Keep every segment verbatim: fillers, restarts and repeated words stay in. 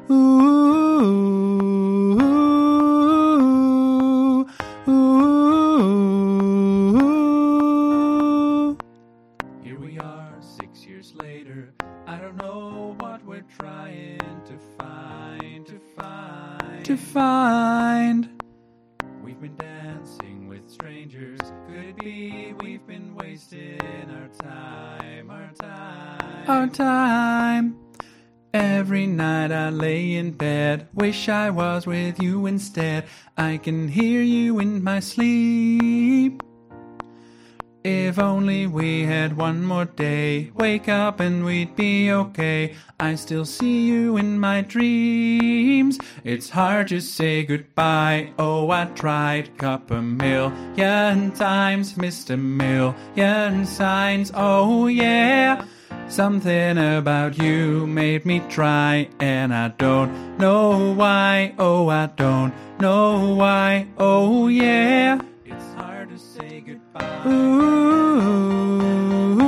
Ooh, ooh. Here we are, six years later. I don't know what we're trying to find, to find, to find. We've been dancing with strangers. Could it be we've been wasting our time, our time, our time? Every night I lay in bed, wish I was with you instead. I can hear you in my sleep. If only we had one more day, wake up and we'd be okay. I still see you in my dreams. It's hard to say goodbye. Oh, I tried cup a million times, missed a million signs. Oh yeah, something about you made me try, and I don't know why. Oh, I don't know why. Oh yeah, it's hard to say goodbye. Ooh, ooh,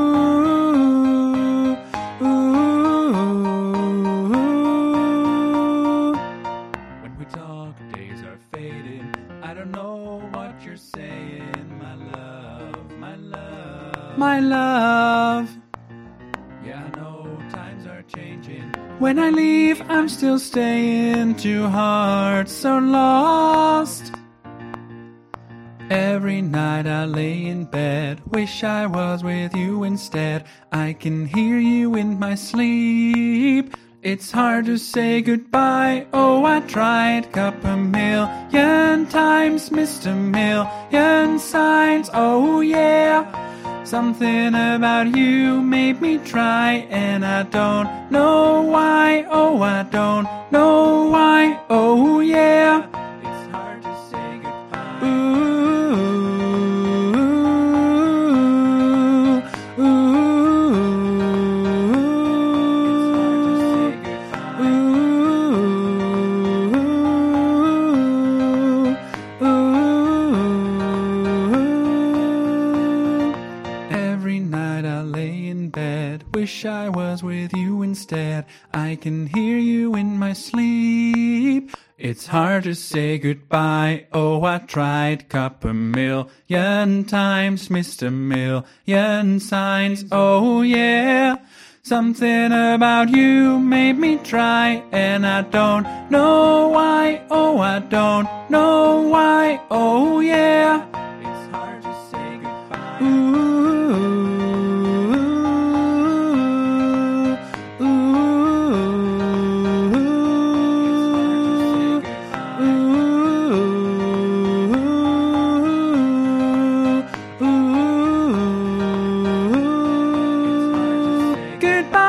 ooh. When we talk, days are fading. I don't know what you're saying, my love, my love, my love. Yeah, I know times are changing. When I leave, I'm still staying. Two hearts so lost. Every night I lay in bed, wish I was with you instead. I can hear you in my sleep. It's hard to say goodbye. Oh, I tried cup a million times, missed a million signs. Oh yeah, something about you made me try, and I don't know why. Oh, I don't know why. Oh yeah, it's hard to say goodbye. Ooh. Wish I was with you instead. I can hear you in my sleep. It's hard to say goodbye. Oh, I tried cup a million times, missed a million signs. Oh yeah, something about you made me try, and I don't know why. Oh, I don't know why. Oh yeah, it's hard to say goodbye. Ooh. Goodbye.